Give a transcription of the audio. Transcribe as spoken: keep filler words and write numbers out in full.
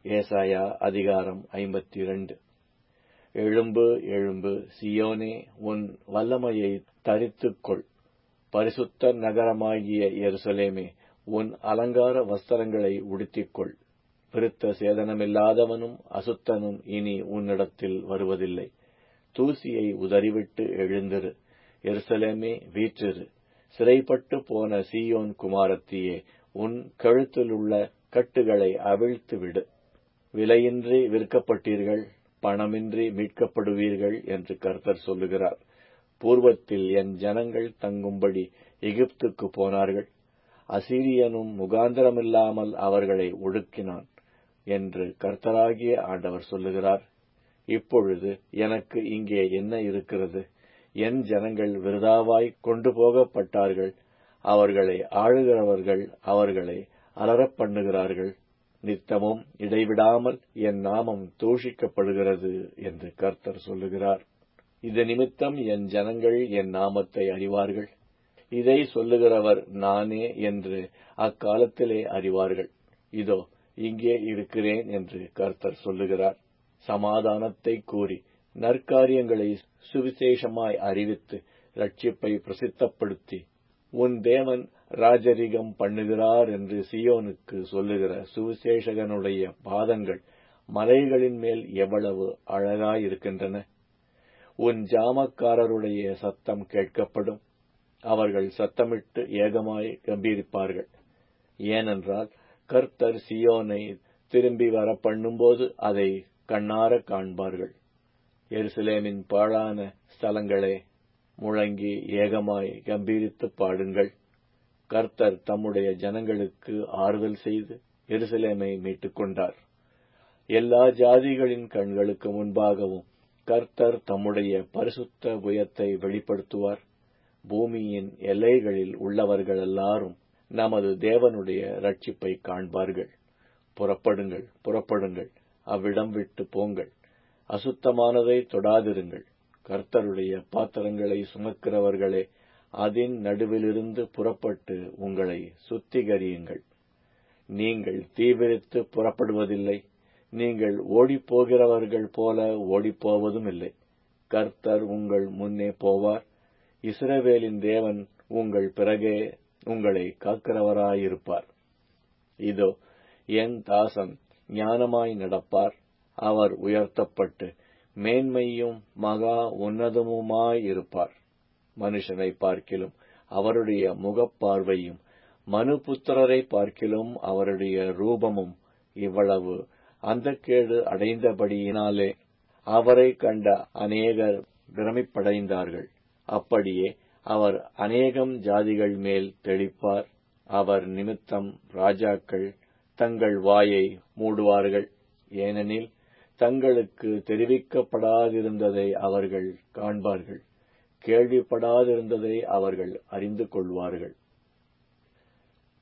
ஏசாயா அதிகாரம் ஐம்பத்தி இரண்டு. எழும்பு எழும்பு சியோனே, உன் வல்லமையை தரித்துக்கொள். பரிசுத்த நகரமாகிய எருசலேமே, உன் அலங்கார வஸ்திரங்களை உடுத்திக்கொள். விருத்த சேதனமில்லாதவனும் அசுத்தனும் இனி உன்னிடத்தில் வருவதில்லை. தூசியை உதறிவிட்டு எழுந்திரு. எருசலேமே, வீற்றிரு. சிறைப்பட்டு போன சீயோன் குமாரத்தியே, உன் கழுத்திலுள்ள கட்டுகளை அவிழ்த்து விடு. விலையின்றி விற்கப்பட்டீர்கள், பணமின்றி மீட்கப்படுவீர்கள் என்று கர்த்தர் சொல்லுகிறார். பூர்வத்தில் என் ஜனங்கள் தங்கும்படி எகிப்துக்கு போனார்கள். அசீரியனும் முகாந்திரமில்லாமல் அவர்களை ஒடுக்கினான் என்று கர்த்தராகிய ஆண்டவர் சொல்லுகிறார். இப்பொழுது எனக்கு இங்கே என்ன இருக்கிறது? என் ஜனங்கள் விருதாவாய் கொண்டு போகப்பட்டார்கள். அவர்களை ஆளுகிறவர்கள் அவர்களை அலறப் பண்ணுகிறார்கள். நித்தமும் இடைவிடாமல் என் நாமம் தூஷிக்கப்படுகிறது என்று கர்த்தர் சொல்லுகிறார். இது நிமித்தம் என் ஜனங்கள் என் நாமத்தை அறிவார்கள். இதை சொல்லுகிறவர் நானே என்று அக்காலத்திலே அறிவார்கள். இதோ இங்கே இருக்கிறேன் என்று கர்த்தர் சொல்லுகிறார். சமாதானத்தை கூறி நற்காரியங்களை சுவிசேஷமாய் அறிவித்து இரட்சிப்பை பிரசித்தப்படுத்தி உன் தேவன் ராஜரிகம் பண்ணுகிறார் என்று சீயோனுக்கு சொல்லுகிற சுவிசேஷகனுடைய பாதங்கள் மலைகளின் மேல் எவ்வளவு அழகாயிருக்கின்றன. உன் ஜாமக்காரருடைய சத்தம் கேட்கப்படும். அவர்கள் சத்தமிட்டு ஏகமாய் கம்பீரிப்பார்கள். ஏனென்றால் கர்த்தர் சீயோனை திரும்பி வர பண்ணும்போது அதை கண்ணார காண்பார்கள். எருசலேமின் பாழான ஸ்தலங்களே, முழங்கி ஏகமாய் கம்பீரித்து பாடுங்கள். கர்த்தர் தம்முடைய ஜனங்களுக்கு ஆறுதல் செய்து எருசலேமை மீட்டுக் கொண்டார். எல்லா ஜாதிகளின் கண்களுக்கு முன்பாகவும் கர்த்தர் தம்முடைய பரிசுத்த புயத்தை வெளிப்படுத்துவார். பூமியின் எல்லைகளில் உள்ளவர்கள் எல்லாரும் நமது தேவனுடைய இரட்சிப்பை காண்பார்கள். புறப்படுங்கள், புறப்படுங்கள், அவ்விடம் விட்டு போங்கள். அசுத்தமானதை தொடாதிருங்கள். கர்த்தருடைய பாத்திரங்களை சுமக்கிறவர்களே, அதன் நடுவிலிருந்து புறப்பட்டு உங்களை சுத்திகரியுங்கள். நீங்கள் தீவிரித்து புறப்படுவதில்லை. நீங்கள் ஓடிப்போகிறவர்கள் போல ஓடிப்போவதும் இல்லை. கர்த்தர் உங்கள் முன்னே போவார். இஸ்ரவேலின் தேவன் உங்கள் பிறகே உங்களை காக்கிறவராயிருப்பார். இதோ என் தாசன் ஞானமாய் நடப்பார். அவர் உயர்த்தப்பட்டு மேன்மையும் மகா உன்னதமுமாயிருப்பார். மனுஷனை பார்க்கிலும் அவருடைய முகப்பார்வையும் மனுபுத்திரரை பார்க்கிலும் அவருடைய ரூபமும் இவ்வளவு அந்தக்கேடு அடைந்தபடியினாலே அவரை கண்ட அநேகர் பிரமிப்படைந்தார்கள். அப்படியே அவர் அநேகம் ஜாதிகள் மேல் தெளிப்பார். அவர் நிமித்தம் ராஜாக்கள் தங்கள் வாயை மூடுவார்கள். ஏனெனில் தங்களுக்கு தெரிவிக்கப்படாதிருந்ததை அவர்கள் காண்பார்கள், கேள்விப்படாதிருந்ததை அவர்கள் அறிந்து கொள்வார்கள்.